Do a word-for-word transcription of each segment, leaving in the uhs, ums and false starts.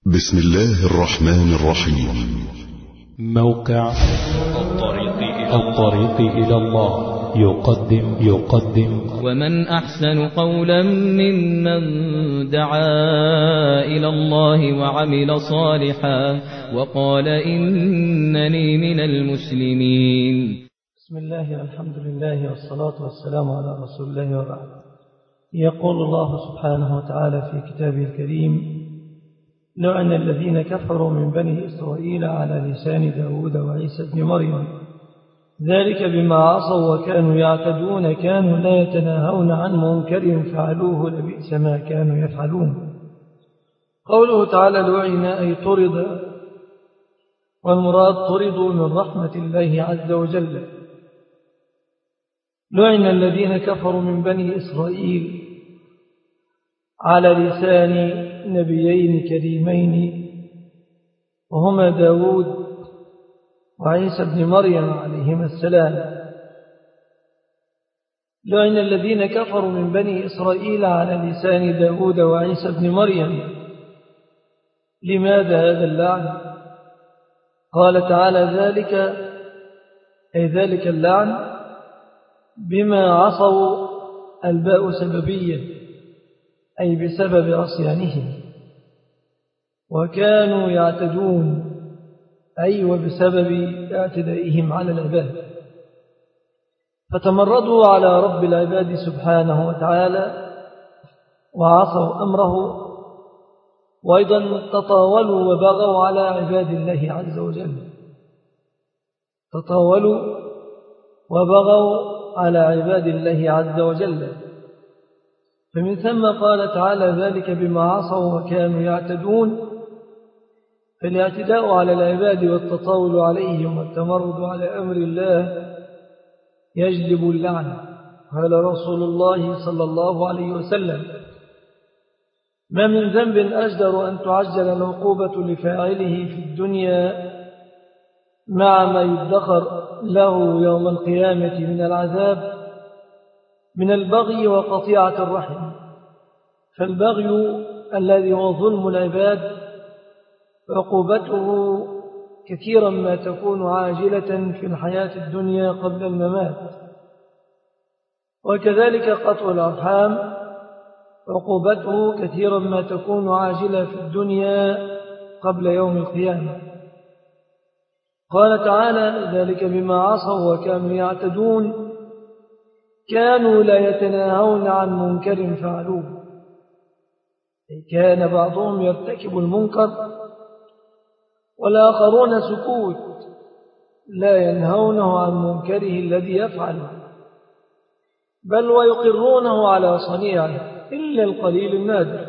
بسم الله الرحمن الرحيم. موقع الطريق إلى, الطريق إلى الله يقدم يقدم ومن أحسن قولا ممن دعا إلى الله وعمل صالحا وقال إنني من المسلمين. بسم الله والحمد لله والصلاة والسلام على رسول الله وبعد. يقول الله سبحانه وتعالى في كتابه الكريم: لعن الذين كفروا من بني إسرائيل على لسان داود وعيسى بن مريم ذلك بما عصوا وكانوا يعتدون كانوا لا يتناهون عن منكر فعلوه لبئس ما كانوا يفعلون. قوله تعالى لعن أي طرد، والمراد طردوا من رحمة الله عز وجل. لعن الذين كفروا من بني إسرائيل على لسان نبيين كريمين وهما داود وعيسى بن مريم عليهما السلام. لعن الذين كفروا من بني إسرائيل على لسان داود وعيسى بن مريم. لماذا هذا اللعن؟ قال تعالى ذلك أي ذلك اللعن بما عصوا، الباء سببية أي بسبب عصيانهم، وكانوا يعتدون أي وبسبب اعتدائهم على العباد، فتمردوا على رب العباد سبحانه وتعالى وعصوا أمره، وأيضا تطاولوا وبغوا على عباد الله عز وجل. تطاولوا وبغوا على عباد الله عز وجل، فمن ثم قال تعالى ذلك بما عصوا وكانوا يعتدون. فالاعتداء على العباد والتطاول عليهم والتمرد على أمر الله يجلب اللعن. قال رسول الله صلى الله عليه وسلم: ما من ذنب أجدر أن تعجل العقوبة لفاعله في الدنيا مع ما يدخر له يوم القيامة من العذاب من البغي وقطيعة الرحم. فالبغي الذي هو ظلم العباد عقوبته كثيرا ما تكون عاجلة في الحياة الدنيا قبل الممات، وكذلك قطع الأرحام عقوبته كثيرا ما تكون عاجلة في الدنيا قبل يوم القيامة. قال تعالى ذلك بما عصوا وكانوا يعتدون كانوا لا يتناهون عن منكر فعلوه. كان بعضهم يرتكب المنكر والآخرون سكوت لا ينهونه عن منكره الذي يفعله، بل ويقرونه على صنيعه إلا القليل النادر.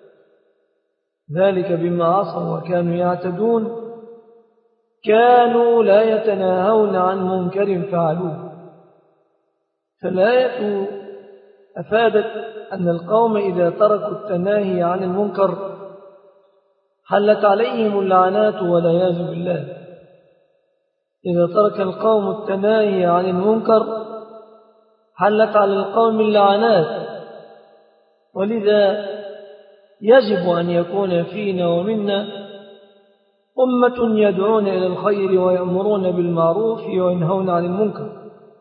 ذلك بما عصوا وكانوا يعتدون كانوا لا يتناهون عن منكر فعلوه. فالآية أفادت أن القوم إذا تركوا التناهي عن المنكر حلت عليهم اللعنات والعياذ بالله. إذا ترك القوم التناهي عن المنكر حلت على القوم اللعنات. ولذا يجب أن يكون فينا ومنا أمة يدعون إلى الخير ويأمرون بالمعروف وينهون عن المنكر،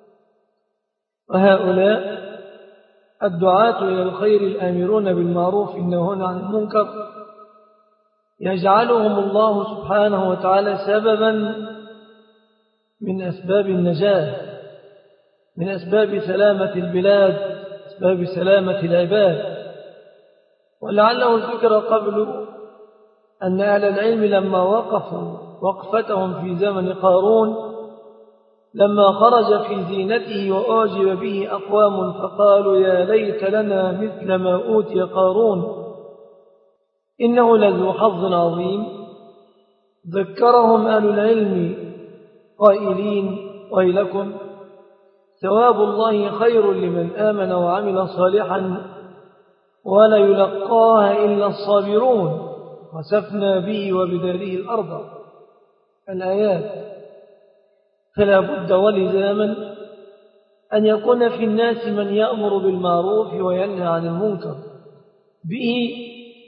وهؤلاء الدعاة إلى الخير الآمرون بالمعروف والناهون عن المنكر يجعلهم الله سبحانه وتعالى سببا من أسباب النجاة، من أسباب سلامة البلاد، أسباب سلامة العباد. ولعله ذكر قبل أن أهل العلم لما وقفوا وقفتهم في زمن قارون لما خرج في زينته وأعجب به أقوام فقالوا يا ليت لنا مثل ما أوتي قارون إنه لذو حظ عظيم، ذكرهم أهل العلم قائلين ويلكم ثواب الله خير لمن آمن وعمل صالحا ولا يلقاها إلا الصابرون وسفنا به وبداره الأرض. الآيات. فلا بد ولزاما أن يكون في الناس من يأمر بالمعروف وينهى عن المنكر. به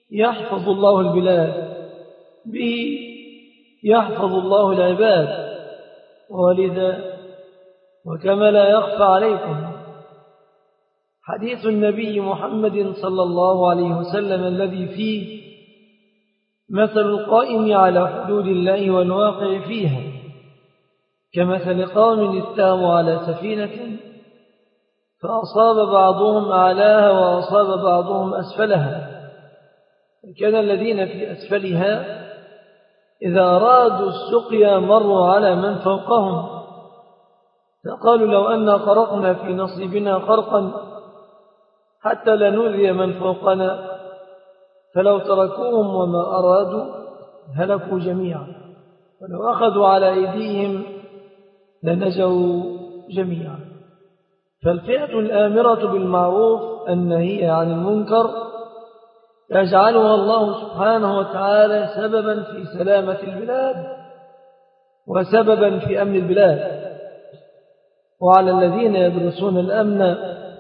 يحفظ الله البلاد، به يحفظ الله العباد. ولذا وكما لا يخفى عليكم حديث النبي محمد صلى الله عليه وسلم الذي فيه مثل القائم على حدود الله والواقع فيها كمثل قوم استاموا على سفينة فأصاب بعضهم أعلاها وأصاب بعضهم أسفلها، كان الذين في أسفلها إذا أرادوا السقيا مروا على من فوقهم فقالوا لو أن قرقنا في نصيبنا خرقا حتى لا نؤذي من فوقنا، فلو تركوهم وما أرادوا هلكوا جميعا، ولو أخذوا على أيديهم لنجوا جميعا. فالفئة الآمرة بالمعروف النهية عن المنكر يجعلها الله سبحانه وتعالى سببا في سلامة البلاد وسببا في أمن البلاد. وعلى الذين يدرسون الأمن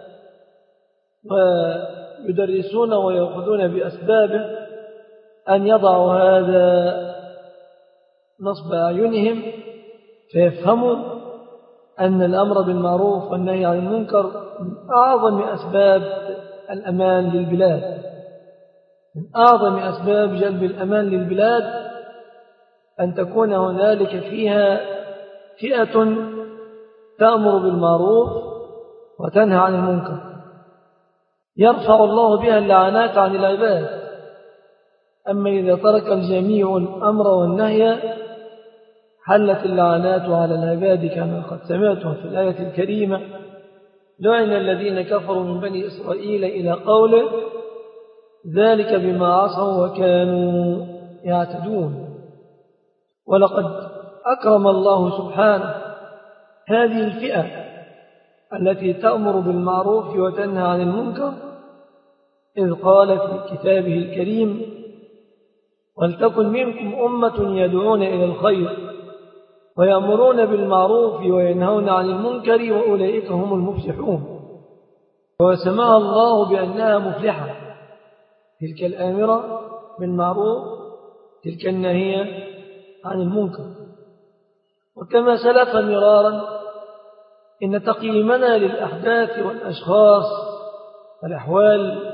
ويدرسون ويأخذون بأسبابه أن يضعوا هذا نصب أعينهم فيفهموا أن الأمر بالمعروف والنهي عن المنكر من أعظم أسباب الأمان للبلاد، من أعظم أسباب جلب الأمان للبلاد أن تكون هنالك فيها فئة تأمر بالمعروف وتنهى عن المنكر يرفع الله بها اللعنات عن العباد. أما إذا ترك الجميع الأمر والنهي حلت اللعنات على العباد كما قد سمعتم في الآية الكريمة: لعن الذين كفروا من بني إسرائيل إلى قوله ذلك بما عصوا وكانوا يعتدون. ولقد أكرم الله سبحانه هذه الفئة التي تأمر بالمعروف وتنهى عن المنكر إذ قال في كتابه الكريم: ولتكن منكم أمة يدعون إلى الخير ويأمرون بالمعروف وينهون عن المنكر وأولئك هم المفلحون. وسماها الله بأنها مفلحة، تلك الآمرة بالمعروف تلك الناهية عن المنكر. وكما سلف مرارا إن تقييمنا للأحداث والأشخاص والأحوال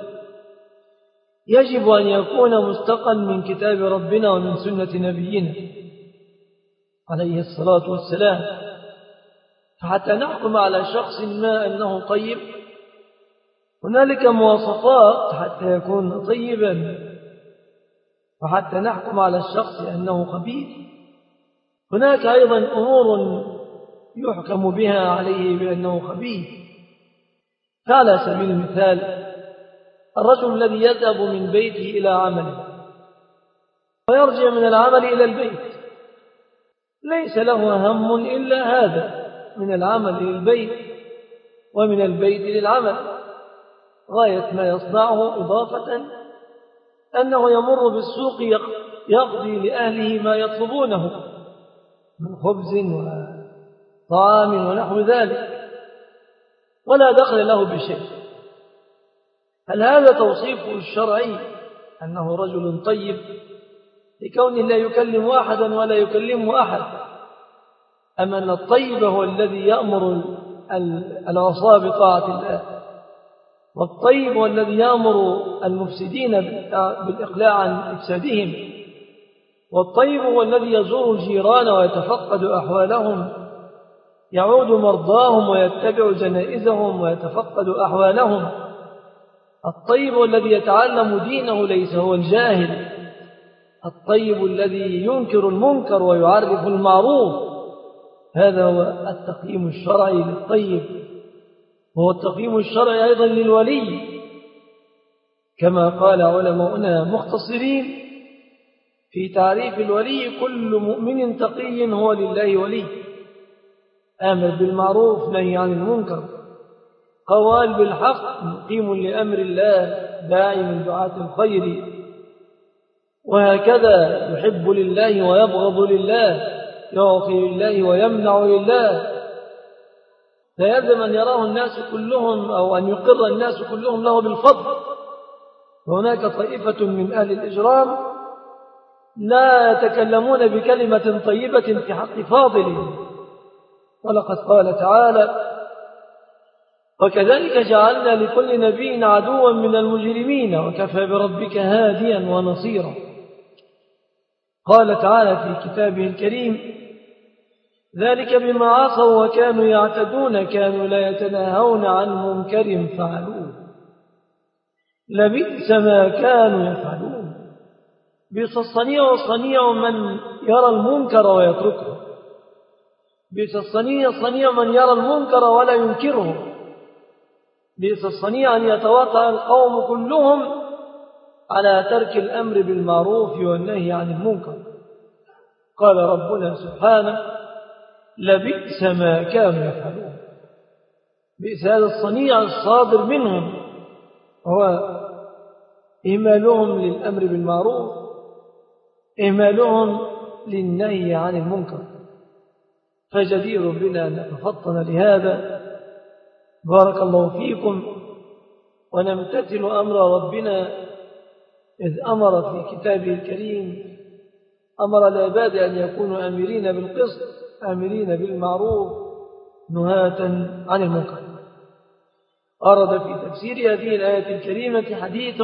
يجب أن يكون مستقا من كتاب ربنا ومن سنة نبينا عليه الصلاة والسلام. فحتى نحكم على شخص ما أنه طيب هنالك مواصفات حتى يكون طيبا، وحتى نحكم على الشخص أنه خبيث هناك أيضا أمور يحكم بها عليه بأنه خبيث. فعلى سبيل المثال الرجل الذي يذهب من بيته إلى عمله ويرجع من العمل إلى البيت ليس له هم إلا هذا، من العمل إلى البيت ومن البيت للعمل، غاية ما يصنعه إضافة أنه يمر بالسوق يقضي لأهله ما يطلبونه من خبز وطعام ونحو ذلك ولا دخل له بشيء. هل هذا توصيفه الشرعي أنه رجل طيب لكونه لا يكلم أحدا ولا يكلمه أحد؟ أم أن الطيب هو الذي يأمر العصاة بطاعة الله، والطيب هو الذي يأمر المفسدين بالإقلاع عن إفسادهم، والطيب هو الذي يزور الجيران ويتفقد أحوالهم، يعود مرضاهم ويتبع جنائزهم ويتفقد أحوالهم. الطيب هو الذي يتعلم دينه ليس هو الجاهل، الطيب الذي ينكر المنكر ويعرف المعروف. هذا هو التقييم الشرعي للطيب، وهو التقييم الشرعي أيضا للولي، كما قال علماؤنا مختصرين في تعريف الولي: كل مؤمن تقي هو لله ولي، آمر بالمعروف نهي عن المنكر، قوال بالحق مقيم لأمر الله داعي من دعاة الخير، وهكذا يحب لله ويبغض لله، يعطي لله ويمنع لله. لا يلزم أن يراه الناس كلهم أو أن يقر الناس كلهم له بالفضل، وهناك طائفة من أهل الإجرام لا يتكلمون بكلمة طيبة في حق فاضل. ولقد قال تعالى: وكذلك جعلنا لكل نبي عدوا من المجرمين وكفى بربك هاديا ونصيرا. قال تعالى في كتابه الكريم: ذلك بما عصوا وكانوا يعتدون كانوا لا يتناهون عن منكر فعلوه لبئس ما كانوا يفعلون. بئس الصنيع صنيع من يرى المنكر ويتركه، بئس الصنيع صنيع من يرى المنكر ولا ينكره، بئس الصنيع أن يتواطأ القوم كلهم على ترك الأمر بالمعروف والنهي عن المنكر. قال ربنا سبحانه: لبئس ما كانوا يفعلون. بئس هذا الصنيع الصادر منهم، هو إهمالهم للأمر بالمعروف، إهمالهم للنهي عن المنكر. فجدير بنا أن نتفطن لهذا. بارك الله فيكم، ونمتثل أمر ربنا إذ أمر في كتابه الكريم، أمر العباد أن يكونوا آمرين بالقسط آمرين بالمعروف نهاة عن المنكر. أرد في تفسير هذه الآية الكريمة حديث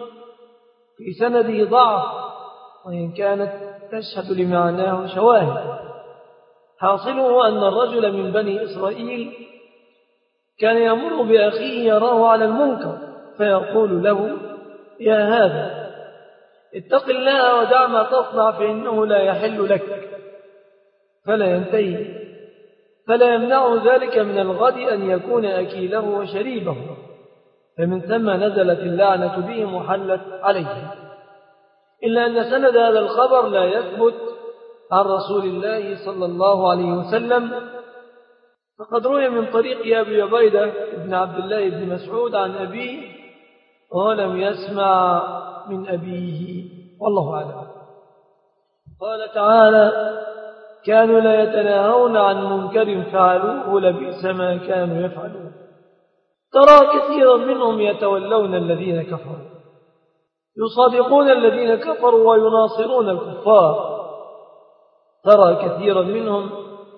في سنده ضعف، وإن كانت تشهد لمعناه شواهد. حاصله أن الرجل من بني إسرائيل كان يمر بأخيه يراه على المنكر فيقول له: يا هذا اتق الله ودع ما تصنع فإنه لا يحل لك، فلا ينتهي، فلا يمنع ذلك من الغد أن يكون أكيله وشريبه. فمن ثم نزلت اللعنة بهم وحلت عليه. إلا أن سند هذا الخبر لا يثبت عن رسول الله صلى الله عليه وسلم، فقد روي من طريق أبي عبيدة بن عبد الله بن مسعود عن أبيه ولم يسمع من أبيه، والله أعلم. قال تعالى: كانوا لا يتناهون عن منكر فعلوه لبئس ما كانوا يفعلون. ترى كثيرا منهم يتولون الذين كفروا، يصادقون الذين كفروا ويناصرون الكفار. ترى كثيرا منهم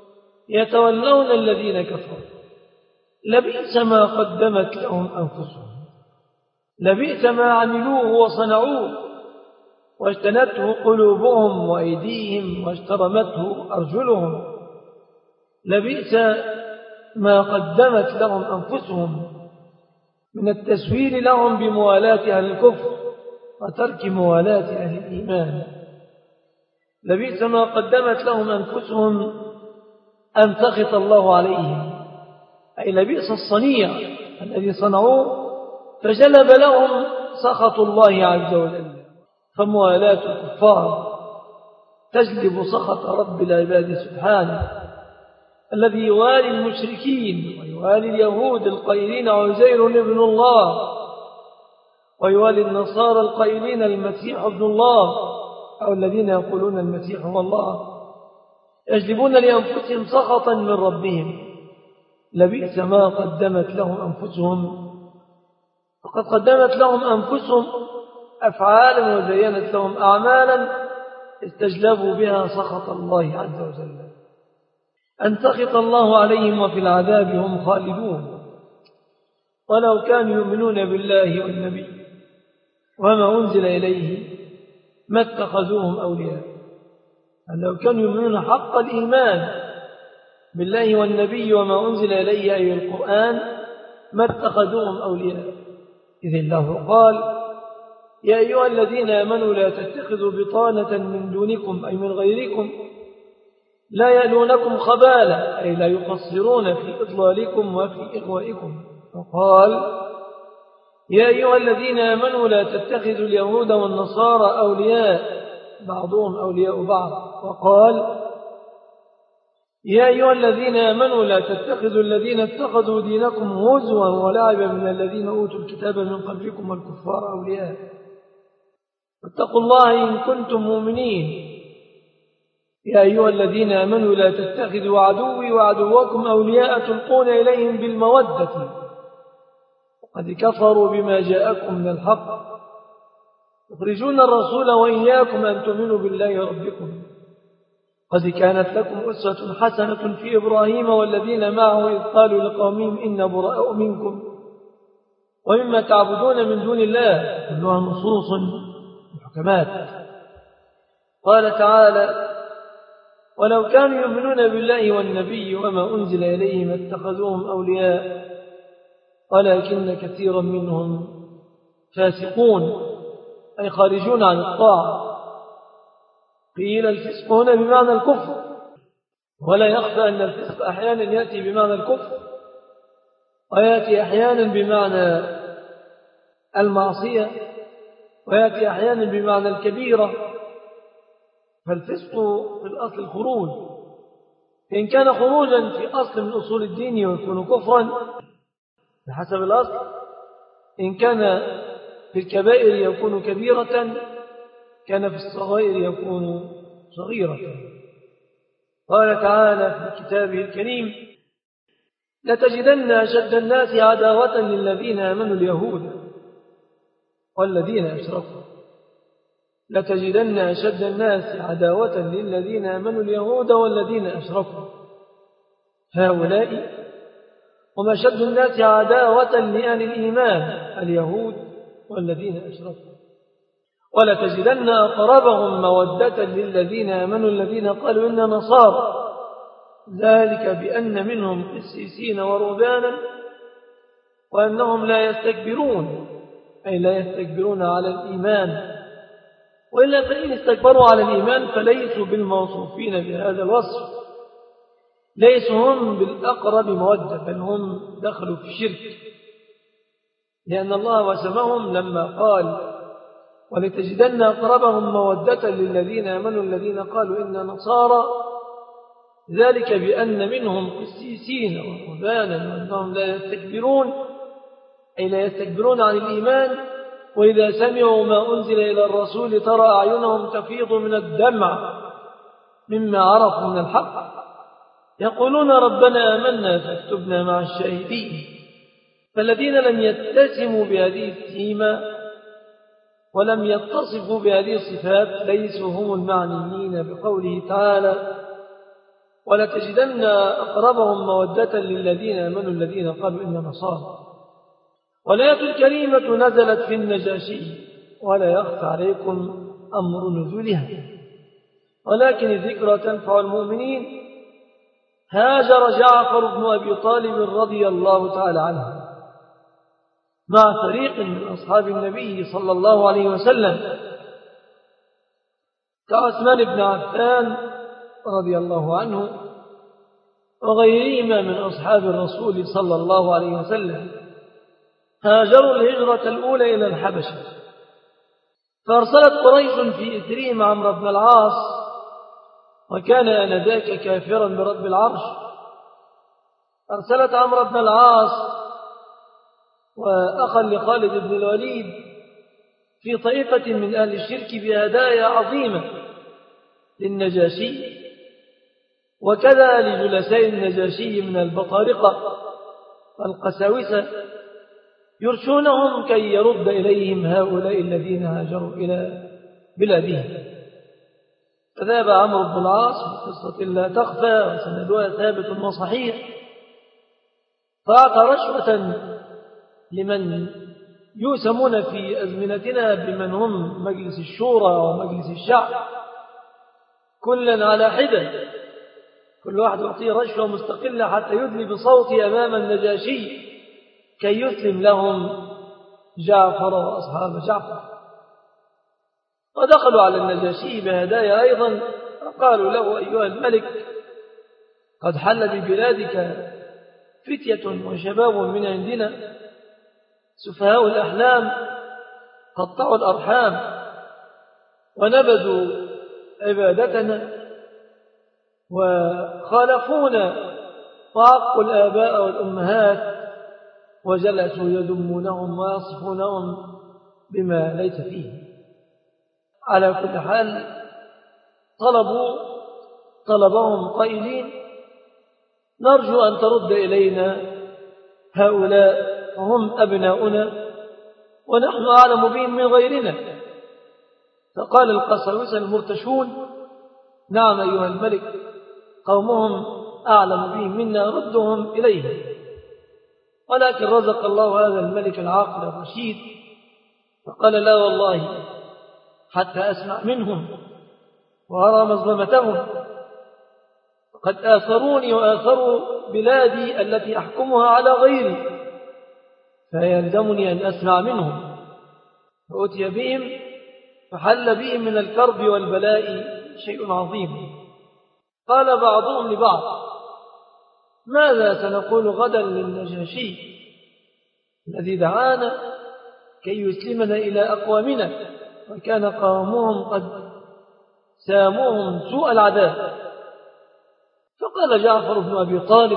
يتولون الذين كفروا لبئس ما قدمت لهم أنفسهم، لبئس ما عملوه وصنعوه واجتنته قلوبهم وأيديهم واشترمته أرجلهم، لبئس ما قدمت لهم أنفسهم من التسويل لهم بموالاة أهل الكفر وترك موالاة أهل الإيمان. لبئس ما قدمت لهم أنفسهم أن سخط الله عليهم، أي لبئس الصنيع الذي صنعوه فجلب لهم سخط الله عز وجل. فموالاة الكفار تجلب سخط رب العباد سبحانه، الذي يوالي المشركين ويوالي اليهود القائلين عزير ابن الله، ويوالي النصارى القائلين المسيح ابن الله، أو الذين يقولون المسيح هو الله، يجلبون لأنفسهم سخطا من ربهم. لبئس ما قدمت لهم أنفسهم، فقد قدمت لهم أنفسهم أفعالا وزينت لهم أعمالا استجلبوا بها سخط الله عز وجل، أن سخط الله عليهم وفي العذاب هم خالدون. ولو كانوا يؤمنون بالله والنبي وما أنزل إليه ما اتخذوهم أولياء. لو كانوا يؤمنون حق الإيمان بالله والنبي وما أنزل إليه أي القرآن ما اتخذوهم أولياء. إذ الله قال: يا أيها الذين آمنوا لا تتخذوا بطانة من دونكم أي من غيركم لا يألونكم خبالا أي لا يقصرون في إضلالكم وفي إغوائكم. وقال: يا أيها الذين آمنوا لا تتخذوا اليهود والنصارى أولياء بعضهم أولياء بعض. وقال: يا أيها الذين آمنوا لا تتخذوا الذين اتخذوا دينكم هزوا ولعبا من الذين أوتوا الكتاب من قبلكم والكفار أولياء واتقوا الله إن كنتم مؤمنين. يا أيها الذين آمنوا لا تتخذوا عدوي وعدوكم أولياء تلقون إليهم بالمودة وقد كفروا بما جاءكم من الحق يخرجون الرسول وإياكم أن تؤمنوا بالله ربكم قد كانت لكم أسوة حسنة في إبراهيم والذين معه إذ قالوا لقومهم إنا براء منكم ومما تعبدون من دون الله كلها نصوص محكمات. قال تعالى ولو كانوا يؤمنون بالله والنبي وما أنزل إليهم اتخذوهم أولياء ولكن كثيرا منهم فاسقون أي خارجون عن الطاعة. قيل الفسق هنا بمعنى الكفر، ولا يخفى أن الفسق أحيانا يأتي بمعنى الكفر ويأتي أحيانا بمعنى المعصية ويأتي أحيانا بمعنى الكبيرة. فالفسق في الأصل الخروج، إن كان خروجا في أصل من أصول الدين يكون كفرا بحسب الأصل، إن كان في الكبائر يكون كبيرة، كان في الصغائر يكون صغيرة. قال تعالى في كتابه الكريم لتجدن أشد الناس عداوة للذين آمنوا اليهود والذين أشركوا. لتجدن أشد الناس عداوة للذين آمنوا اليهود والذين أشركوا هؤلاء هم أشد الناس عداوة لأهل الإيمان اليهود والذين أشركوا. ولتجدن أقربهم مودة للذين آمنوا الذين قالوا إنا نصارى ذلك بأن منهم قسيسين ورهبانا وأنهم لا يستكبرون أي لا يستكبرون على الإيمان، وإلا فإن استكبروا على الإيمان فليسوا بالموصوفين بهذا الوصف، ليسوا هم بالأقرب مودة بل هم دخلوا في الشرك، لأن الله وسمهم لما قال ولتجدن أقربهم مودة للذين آمنوا الذين قالوا إنا نصارى ذلك بأن منهم قسيسين ورهبانا وأنهم لا يستكبرون أي لا يستكبرون عن الإيمان، وإذا سمعوا ما أنزل إلى الرسول ترى أعينهم تفيض من الدمع مما عرفوا من الحق يقولون ربنا آمنا فاكتبنا مع الشاهدين. فالذين لم يتسموا بهذه السيمة ولم يتصفوا بهذه الصفات ليسوا هم المعنيين بقوله تعالى ولتجدن أقربهم مودة للذين آمنوا الذين قالوا إنا نصارى. والآية الكريمة نزلت في النجاشي ولا يخفى عليكم أمر نزولها، ولكن الذكرى تنفع المؤمنين. هاجر جعفر بن أبي طالب رضي الله تعالى عنه مع فريق من أصحاب النبي صلى الله عليه وسلم كعثمان بن عفان رضي الله عنه وغيرهما من أصحاب الرسول صلى الله عليه وسلم. هاجروا الهجرة الأولى إلى الحبشة، فأرسلت قريش في إثرهم عمرو بن العاص، وكان آنذاك كافرا برب العرش. أرسلت عمرو بن العاص وأخا لخالد بن الوليد في طائفة من أهل الشرك بهدايا عظيمة للنجاشي، وكذا لجلساء النجاشي من البطارقة والقساوسة يرشونهم كي يرد إليهم هؤلاء الذين هاجروا إلى بلادهم. فذهب عمرو بن العاص بقصة لا تخفى وسندها ثابت وصحيح، فأعطى رشوة لمن يسمون في أزمنتنا بمن هم مجلس الشورى ومجلس الشعب، كلا على حدة، كل واحد يعطيه رشوة مستقلة حتى يدلي بصوته أمام النجاشي كي يسلم لهم جعفر وأصحاب جعفر. ودخلوا على النجاشي بهدايا أيضا، فقالوا له أيها الملك قد حل ببلادك فتية وشباب من عندنا سفهاء الأحلام قطعوا الأرحام ونبذوا عبادتنا وخالفونا وعقوا الآباء والأمهات وجلسوا يذمونهم ويصفونهم بما ليس فيه. على كل حال طلبوا طلبهم قائلين نرجو أن ترد إلينا هؤلاء وهم أبناؤنا ونحن أعلم بهم من غيرنا، فقال القساوسة المرتشون: نعم أيها الملك، قومهم أعلم بهم منا، ردهم إليهم. ولكن رزق الله هذا الملك العاقل الرشيد فقال: لا والله حتى أسمع منهم وأرى مظلمتهم، فقد آثروني وآثروا بلادي التي أحكمها على غيري، فيلزمني أن أسمع منهم. فأتي بهم فحل بهم من الكرب والبلاء شيء عظيم. قال بعضهم لبعض: ماذا سنقول غدا للنجاشي الذي دعانا كي يسلمنا إلى أقوامنا، وكان قومهم قد ساموهم سوء العذاب؟ فقال جعفر بن أبي طالب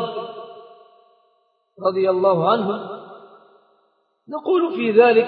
رضي الله عنه: نقول في ذلك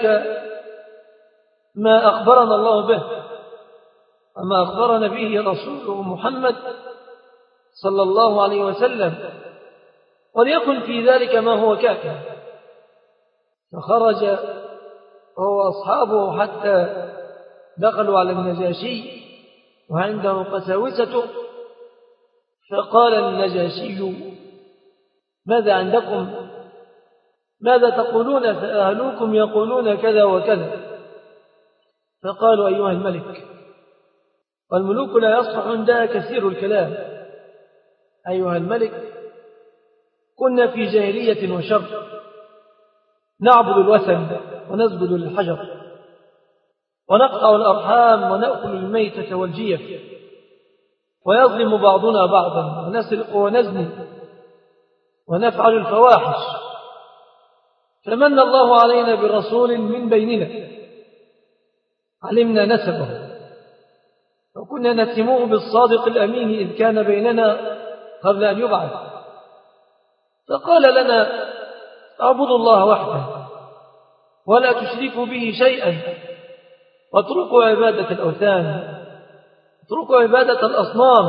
ما أخبرنا الله به وما أخبرنا به رسوله محمد صلى الله عليه وسلم، وليكن في ذلك ما هو كافٍ. فخرج هو أصحابه حتى دخلوا على النجاشي وعنده قساوسته، فقال النجاشي: ماذا عندكم؟ ماذا تقولون؟ فأهلوكم يقولون كذا وكذا. فقالوا: أيها الملك، والملوك لا يصلح عندها كثير الكلام. أيها الملك، كنا في جاهلية وشر، نعبد الوثن ونسجد للحجر ونقطع الأرحام ونأكل الميتة والجيف، ويظلم بعضنا بعضا، ونسرق ونزني ونفعل الفواحش. فمن الله علينا برسول من بيننا علمنا نسبه، وكنا نتهمه بالصادق الأمين إذ كان بيننا قبل أن يبعث. فقال لنا: اعبدوا الله وحده ولا تشركوا به شيئا، واتركوا عبادة الأوثان، اتركوا عبادة الأصنام،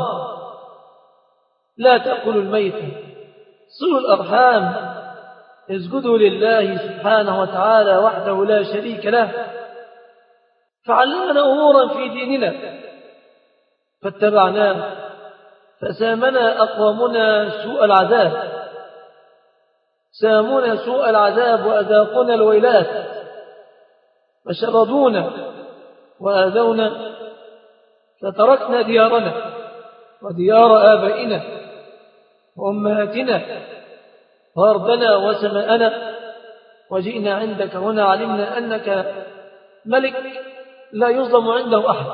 لا تأكلوا الميت، صلوا الأرحام، اسجدوا لله سبحانه وتعالى وحده لا شريك له. فعلمنا أمورا في ديننا فاتبعناه، فسامنا أقوامنا سوء العذاب، سامونا سوء العذاب وأذاقنا الويلات، فشردونا وآذونا، فتركنا ديارنا وديار آبائنا وأمهاتنا وأرضنا وسماءنا، وجئنا عندك هنا، علمنا أنك ملك لا يظلم عنده أحد،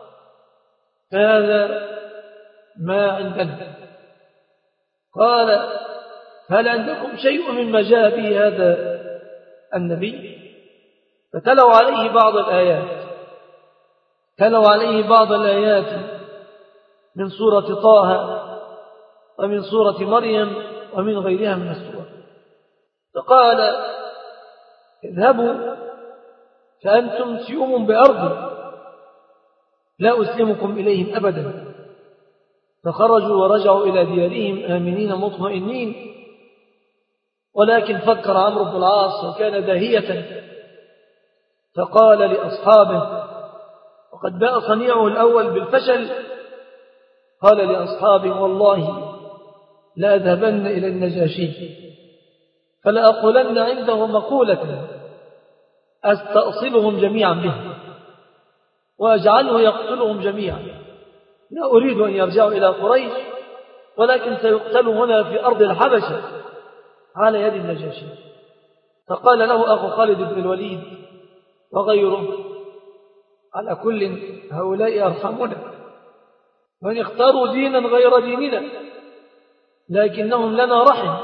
فهذا ما عندنا. قال: هل عندكم شيء مما جاء به هذا النبي؟ فتلوا عليه بعض الآيات تلوا عليه بعض الآيات من سورة طه ومن سورة مريم ومن غيرها من السور. فقال: اذهبوا فأنتم سيوم بأرض لا أسلمكم إليهم أبدا. فخرجوا ورجعوا إلى ديارهم آمنين مطمئنين. ولكن فكر عمرو بن العاص وكان داهية، فقال لأصحابه، وقد باء صنيعه الأول بالفشل، قال لأصحابه: والله لا أذهبن إلى النجاشي فلأقولن عنده مقولة أستأصلهم جميعا به وأجعله يقتلهم جميعا. لا أريد أن يرجعوا إلى قريش، ولكن سيقتلوا هنا في أرض الحبشة على يد النجاشي. فقال له أخو خالد بن الوليد وغيره: على كل هؤلاء أرحمنا، وإن اختاروا دينا غير ديننا لكنهم لنا رحم،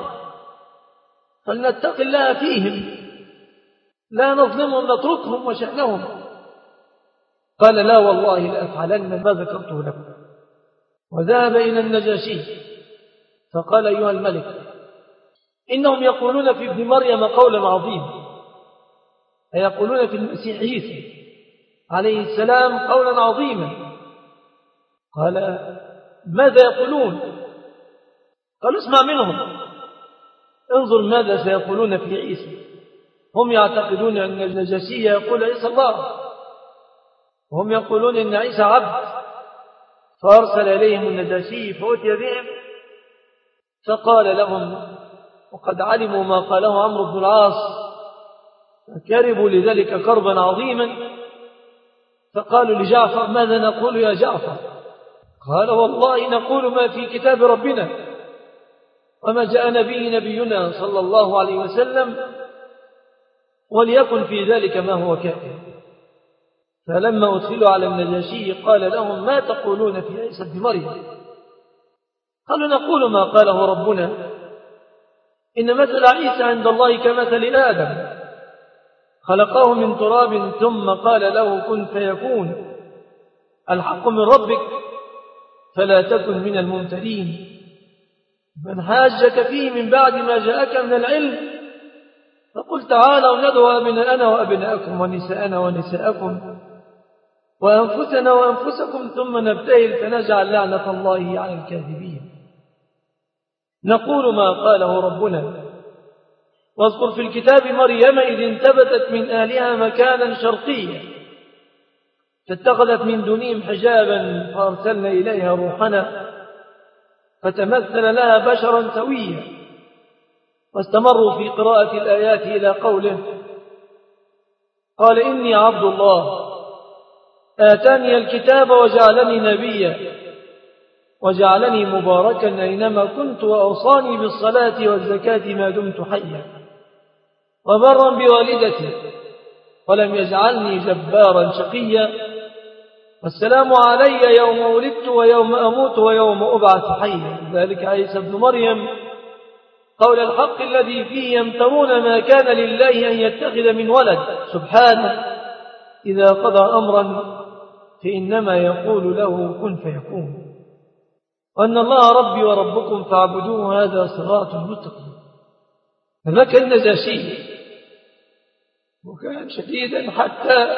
فلنتق الله فيهم، لا نظلمهم، نتركهم وشأنهم. قال: لا والله لأفعلن ما ذكرته لكم. وذهب إلى النجاشي فقال: أيها الملك، إنهم يقولون في ابن مريم قولا عظيما، أي يقولون في المسيح عيسى عليه السلام قولا عظيما. قال: ماذا يقولون؟ قالوا: اسمع منهم، انظر ماذا سيقولون في عيسى. هم يعتقدون أن النجاشي يقول عيسى الله، وهم يقولون إن عيسى عبد، فأرسل إليهم النجاشي فأتي بهم فقال لهم، وقد علموا ما قاله عمرو بن العاص فكربوا لذلك كربا عظيما، فقالوا لجعفر: ماذا نقول يا جعفر؟ قال: والله نقول ما في كتاب ربنا وما جاء به نبينا صلى الله عليه وسلم، وليكن في ذلك ما هو كائن. فلما أدخلوا على النجاشي قال لهم: ما تقولون في عيسى ابن مريم؟ قالوا: نقول ما قاله ربنا، إن مثل عيسى عند الله كمثل آدم، خلقه من تراب ثم قال له كن فيكون، الحق من ربك فلا تكن من الممترين. من حاجك فيه من بعد ما جاءك من العلم فقل تعالوا ندعو أبناءنا وأبناءكم ونساءنا ونساءكم وأنفسنا وأنفسكم ثم نبتهل فنجعل لعنة الله على الكاذبين. نقول ما قاله ربنا. واذكر في الكتاب مريم إذ انتبتت من أهلها مكانا شرقيا فاتخذت من دونهم حجابا فأرسلنا إليها روحنا فتمثل لها بشرا سويا. واستمروا في قراءة الآيات إلى قوله: قال إني عبد الله آتاني الكتاب وجعلني نبيا وجعلني مباركا أينما كنت وأوصاني بالصلاة والزكاة ما دمت حيا وبرا بوالدتي ولم يجعلني جبارا شقيا والسلام علي يوم ولدت ويوم أموت ويوم أبعث حيا. ذلك عيسى ابن مريم قول الحق الذي فيه يمترون ما كان لله أن يتخذ من ولد سبحانه إذا قضى أمرا فإنما يقول له كن فيكون وأن الله ربي وربكم فاعبدوه هذا صراط مستقيم. فبكى النجاشي وكان شديدا حتى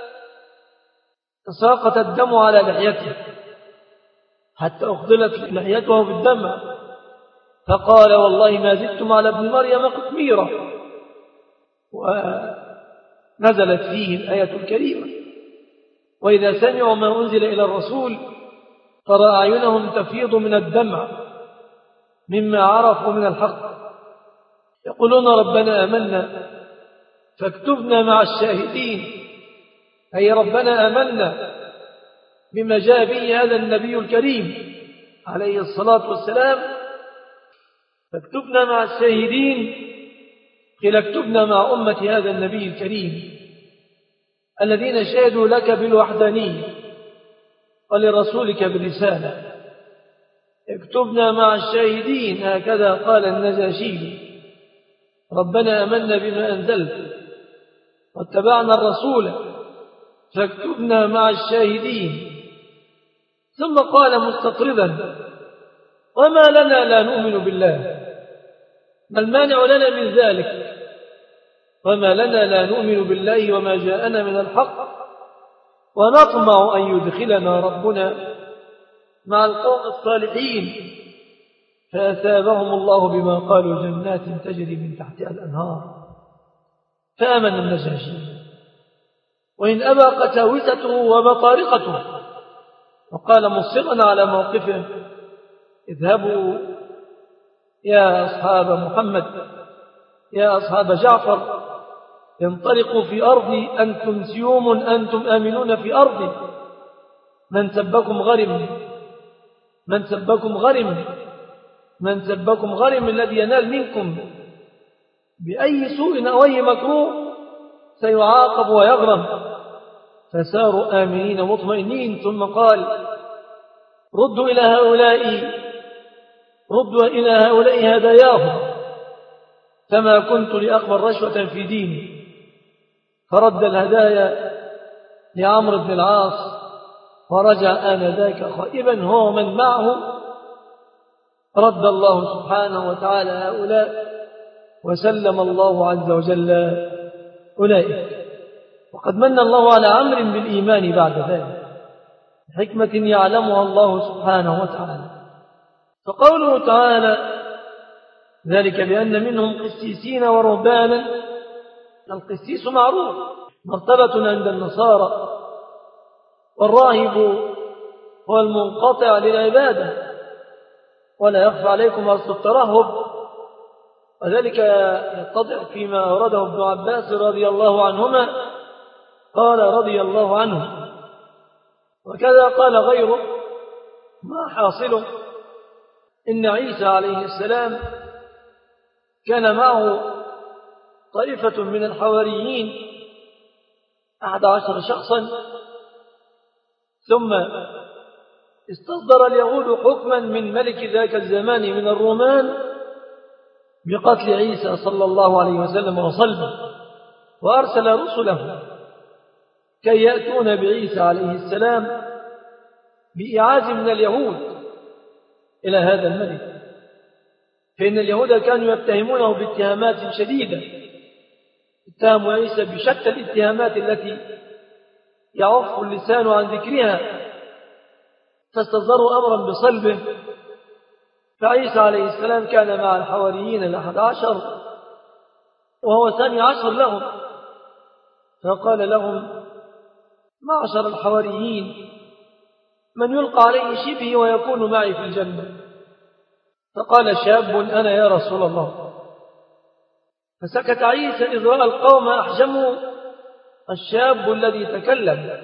تساقط الدم على لحيته حتى أخضلت لحيته بالدم فقال: والله ما زدتم على ابن مريم قطميرا. ونزلت فيه الآية الكريمة: وإذا سمعوا ما أنزل إلى الرسول ترى أعينهم تفيض من الدمع مما عرفوا من الحق يقولون ربنا آمنا فاكتبنا مع الشاهدين، أي ربنا آمنا بما جاء به هذا النبي الكريم عليه الصلاة والسلام، فاكتبنا مع الشاهدين قيل اكتبنا مع أمة هذا النبي الكريم الذين شهدوا لك بالوحدانية ولرسولك بالرسالة. اكتبنا مع الشاهدين، هكذا قال النجاشي: ربنا آمنا بما أنزلت واتبعنا الرسول فاكتبنا مع الشاهدين. ثم قال مستطردا: وما لنا لا نؤمن بالله، ما المانع لنا من ذلك؟ وما لنا لا نؤمن بالله وما جاءنا من الحق ونطمع أن يدخلنا ربنا مع القوم الصالحين. فأثابهم الله بما قالوا جنات تجري من تحتها الأنهار. فآمن النجاشي وإن أبى قساوسته وبطارقته وقال مصرا على موقفه: اذهبوا يا أصحاب محمد يا أصحاب جعفر انطلقوا في أرضي أنتم سيوم أنتم آمنون في أرضي، من سبكم غرم من سبكم غرم من سبكم غرم الذي ينال منكم بأي سوء أو أي مكروه سيعاقب ويغرم. فساروا آمنين مطمئنين. ثم قال: ردوا إلى هؤلاء ردوا إلى هؤلاء هداياهم فما كنت لأقبل رشوة في ديني. فرد الهدايا لعمرو بن العاص ورجع آنذاك خائبا هو من معه. رد الله سبحانه وتعالى هؤلاء وسلم الله عز وجل أولئك. وقد من الله على عمرو بالإيمان بعد ذلك حكمة يعلمها الله سبحانه وتعالى. فقوله تعالى: ذلك بأن منهم قسيسين ورهبانا. القسيس معروف مرتبة عند النصارى والراهب هو المنقطع للعبادة، ولا يخفى عليكم أصل الترهب، وذلك يتضح فيما أورده ابن عباس رضي الله عنهما قال رضي الله عنه، وكذا قال غيره: ما حاصله إن عيسى عليه السلام كان معه طائفة من الحواريين أحد عشر شخصا، ثم استصدر اليهود حكما من ملك ذاك الزمان من الرومان بقتل عيسى صلى الله عليه وسلم وصلبه، وأرسل رسله كي يأتون بعيسى عليه السلام بإعاز من اليهود إلى هذا الملك، فإن اليهود كانوا يتهمونه باتهامات شديدة، اتهموا عيسى بشتى الاتهامات التي يعف اللسان عن ذكرها، فاستصدروا أمرا بصلبه. فعيسى عليه السلام كان مع الحواريين الأحد عشر وهو ثاني عشر لهم، فقال لهم: معشر الحواريين، من يلقى عليه شبهي ويكون معي في الجنة؟ فقال شاب: أنا يا رسول الله. فسكت عيسى إذ رأى القوم أحجموا الشاب الذي تكلم،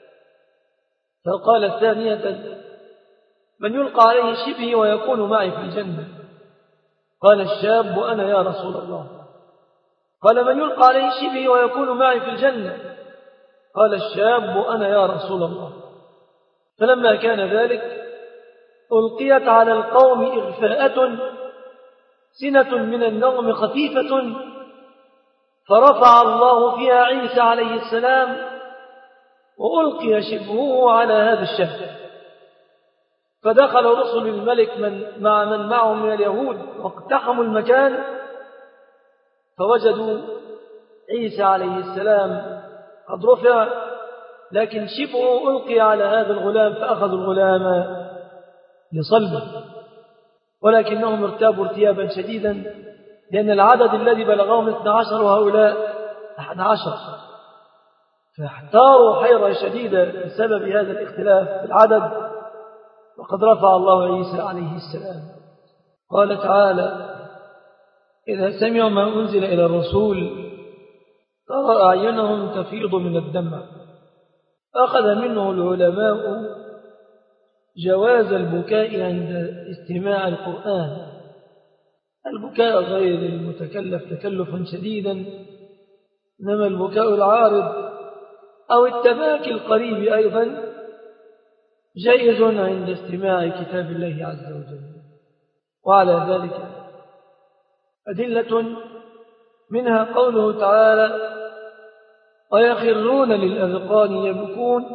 فقال ثانية: من يلقى عليه شبهي ويكون معي في الجنة؟ قال الشاب: أنا يا رسول الله. قال: من يلقى عليه شبهي ويكون معي في الجنة؟ قال الشاب: أنا يا رسول الله. فلما كان ذلك ألقيت على القوم إغفاءة سنة من النوم خفيفة، فرفع الله فيها عيسى عليه السلام وألقي شبهه على هذا الشاب، فدخل رسل الملك من مع من معهم من اليهود واقتحموا المكان، فوجدوا عيسى عليه السلام قد رفع، لكن شبهه ألقي على هذا الغلام، فأخذوا الغلام لصلبه، ولكنهم ارتابوا ارتيابا شديدا، لأن العدد الذي بلغهم اثنى عشر وهؤلاء أحد عشر، فاحتاروا حيرة شديدة بسبب هذا الاختلاف في العدد. وقد رفع الله عيسى عليه السلام. قال تعالى: إذا سمعوا ما أنزل إلى الرسول ترى أعينهم تفيض من الدمع. أخذ منه العلماء جواز البكاء عند استماع القرآن، البكاء غير المتكلف تكلفا شديدا، إنما البكاء العارض أو التباكي القريب أيضا جائز عند استماع كتاب الله عز وجل. وعلى ذلك أدلة، منها قوله تعالى: ويخرون للأذقان يبكون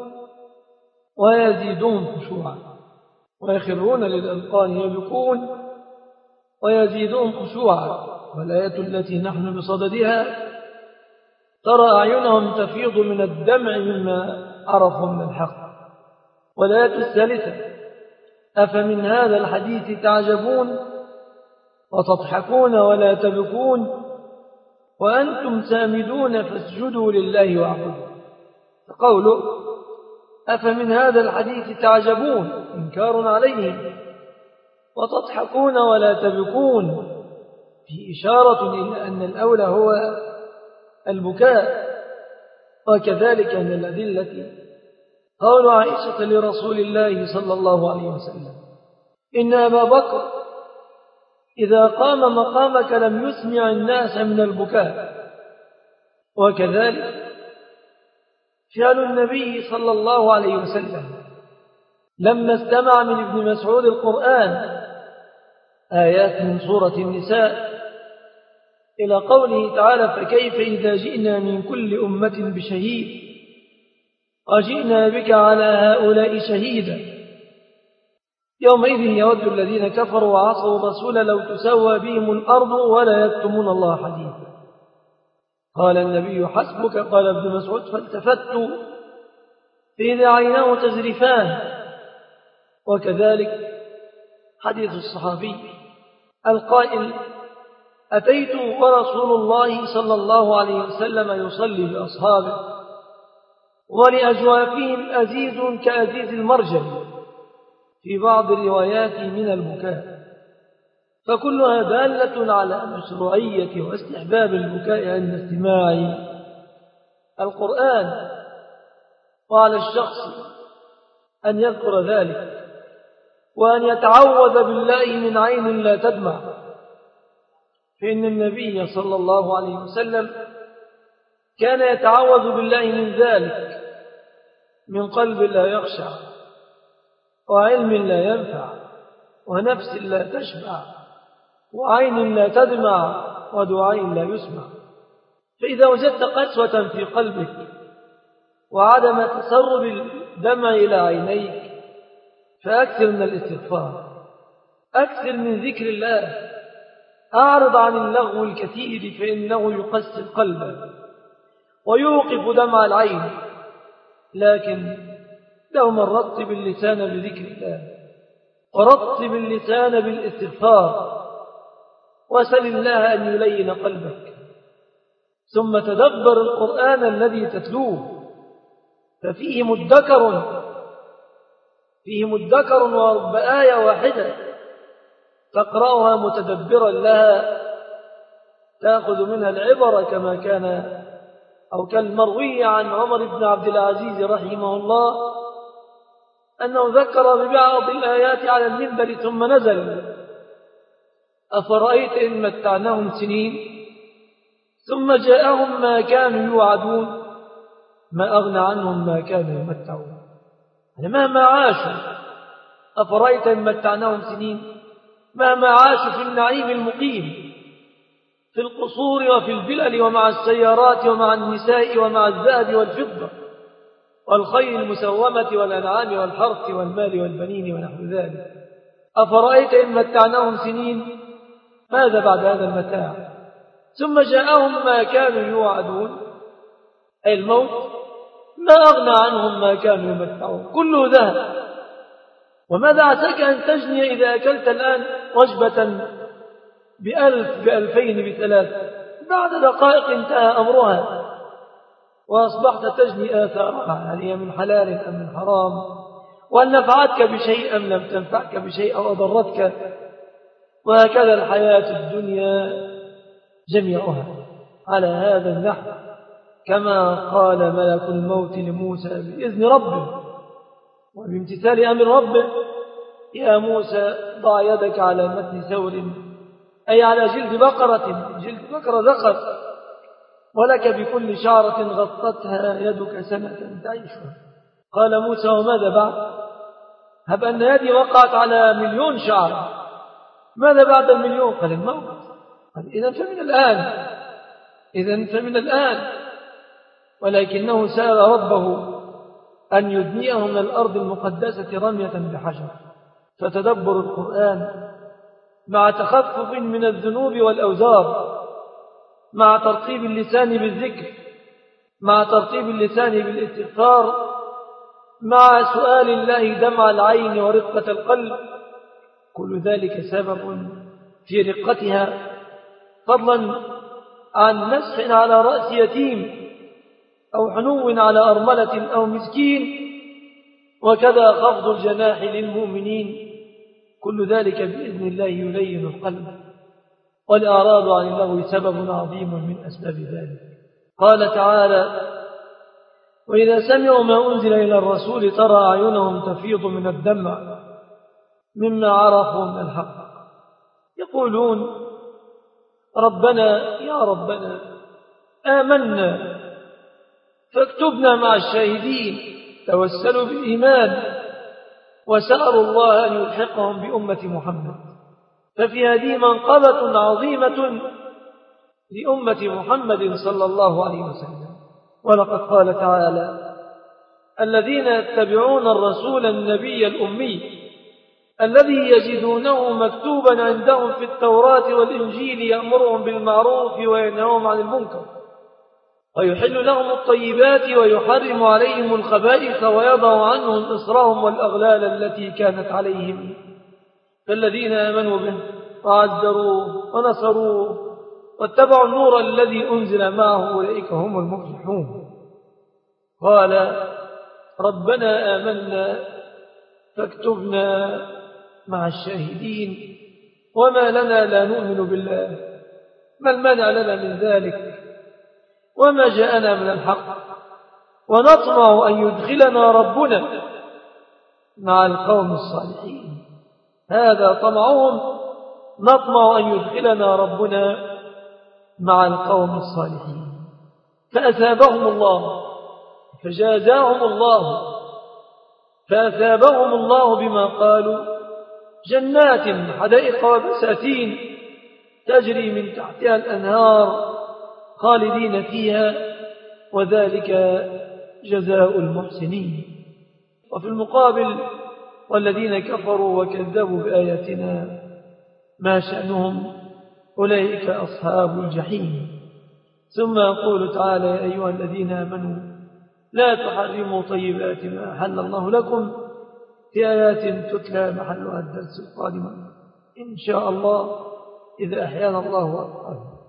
ويزيدون خشوعا. ويخرون للأذقان يبكون ويزيدون خشوعا. والآية التي نحن بصددها: ترى أعينهم تفيض من الدمع مما عرفوا من الحق. والآية الثالثة: أفمن هذا الحديث تعجبون وتضحكون ولا تبكون وأنتم سامدون فاسجدوا لله واعبدوا. فقوله أفمن هذا الحديث تعجبون إنكار عليهم، وتضحكون ولا تبكون في إشارة إلى أن الأولى هو البكاء. وكذلك من الأدلة قول عائشة لرسول الله صلى الله عليه وسلم: إن أبا بكر إذا قام مقامك لم يسمع الناس من البكاء. وكذلك فعل النبي صلى الله عليه وسلم لما استمع من ابن مسعود القرآن آيات من سورة النساء إلى قوله تعالى: فكيف إذا جئنا من كل أمة بشهيد وجئنا بك على هؤلاء شهيدا يومئذ يود الذين كفروا وعصوا الرسول لو تسوى بهم الأرض ولا يكتمون الله حديثا. قال النبي: حسبك. قال ابن مسعود: فالتفت فإذا عيناه تزرفان. وكذلك حديث الصحابي القائل: أتيت ورسول الله صلى الله عليه وسلم يصلي بأصحابه ولأجوافهم أزيز كأزيز المرجل في بعض الروايات من البكاء، فكلها دالة على مشروعية واستحباب البكاء عند استماع القرآن، وعلى الشخص أن يذكر ذلك وأن يتعوذ بالله من عين لا تدمع، فإن النبي صلى الله عليه وسلم كان يتعوذ بالله من ذلك، من قلب لا يخشع، وعلم لا ينفع، ونفس لا تشبع، وعين لا تدمع، ودعاء لا يسمع. فإذا وجدت قسوة في قلبك وعدم تسرب الدمع إلى عينيك فأكثر من الاستغفار، أكثر من ذكر الله، أعرض عن اللغو الكثير فإنه يقسي القلب ويوقف دمع العين، لكن دوما رطب اللسان بذكر الله، ورطب اللسان بالاستغفار، وسل الله أن يلين قلبك، ثم تدبر القرآن الذي تتلوه، ففيه مدكر فيه مدكر ورب آية واحدة تقرأها متدبرا لها تأخذ منها العبر، كما كان أو كالمروي عن عمر بن عبد العزيز رحمه الله أنه ذكر ببعض الآيات على المنبر ثم نزل: أفرأيت إن متعناهم سنين ثم جاءهم ما كانوا يوعدون ما أغنى عنهم ما كانوا يمتعون. يعني مهما عاشوا، أفرأيت إن متعناهم سنين، مهما عاشوا في النعيم المقيم في القصور وفي الفلل ومع السيارات ومع النساء ومع الذهب والفضة والخيل المسومة والأنعام والحرث والمال والبنين ونحو ذلك، أفرأيت إن متعناهم سنين، ماذا بعد هذا المتاع؟ ثم جاءهم ما كانوا يوعدون، أي الموت، ما أغنى عنهم ما كانوا يمتعون، كله ذهب. وماذا عساك أن تجني إذا أكلت الآن وجبة بألف بألفين بثلاث، بعد دقائق انتهى أمرها وأصبحت تجني آثارها، هل هي من حلال أم من حرام، وأن نفعتك بشيء أم لم تنفعك بشيء أو أضرتك. وهكذا الحياة الدنيا جميعها على هذا النحو، كما قال ملك الموت لموسى بإذن ربه وبامتثال أمر ربه: يا موسى ضع يدك على متن ثور، أي على جلد بقرة، جلد بقرة ذكر، ولك بكل شعرة غطتها يدك سنة تعيشها. قال موسى: وماذا بعد؟ هب أن يدي وقعت على مليون شعر، ماذا بعد المليون؟ قال: الموت. قال: إذن فمن الآن إذن فمن الآن ولكنه سأل ربه أن يدنيه من الأرض المقدسة رمية بحجر. فتدبر القرآن مع تخفف من الذنوب والأوزار، مع ترطيب اللسان بالذكر، مع ترطيب اللسان بالاستغفار، مع سؤال الله دمع العين ورقة القلب، كل ذلك سبب في رقتها، فضلا عن مسح على رأس يتيم أو حنو على أرملة أو مسكين، وكذا خفض الجناح للمؤمنين، كل ذلك بإذن الله يلين القلب. والإعراض عن اللغو سبب عظيم من أسباب ذلك. قال تعالى: وإذا سمعوا ما أنزل إلى الرسول ترى أعينهم تفيض من الدمع مما عرفوا من الحق، يقولون: ربنا يا ربنا آمنا فاكتبنا مع الشاهدين. توسلوا بالإيمان وسألوا الله أن يلحقهم بأمة محمد. ففي هذه منقبة عظيمة لأمة محمد صلى الله عليه وسلم. ولقد قال تعالى: الذين يتبعون الرسول النبي الأمي الذي يجدونه مكتوبا عندهم في التوراة والإنجيل يأمرهم بالمعروف وينهاهم عن المنكر ويحل لهم الطيبات ويحرم عليهم الخبائث ويضع عنهم إصرهم والأغلال التي كانت عليهم. فالذين آمنوا به وعزروه ونصروه واتبعوا النور الذي أنزل معه أولئك هم المفلحون. قال ربنا آمنا فاكتبنا مع الشاهدين وما لنا لا نؤمن بالله ما المانع لنا من ذلك وما جاءنا من الحق ونطمع أن يدخلنا ربنا مع القوم الصالحين. هذا طمعهم، نطمع أن يدخلنا ربنا مع القوم الصالحين. فأثابهم الله فجازاهم الله فأثابهم الله بما قالوا جنات حدائق وبساتين تجري من تحتها الأنهار خالدين فيها وذلك جزاء المحسنين. وفي المقابل والذين كفروا وكذبوا بآياتنا ما شأنهم أولئك أصحاب الجحيم. ثم يقول تعالى يا أيها الذين آمنوا لا تحرموا طيبات ما أحل الله لكم في آيات تتلى محلها الدرس القادم إن شاء الله إذا أحيانا الله وأبقاه.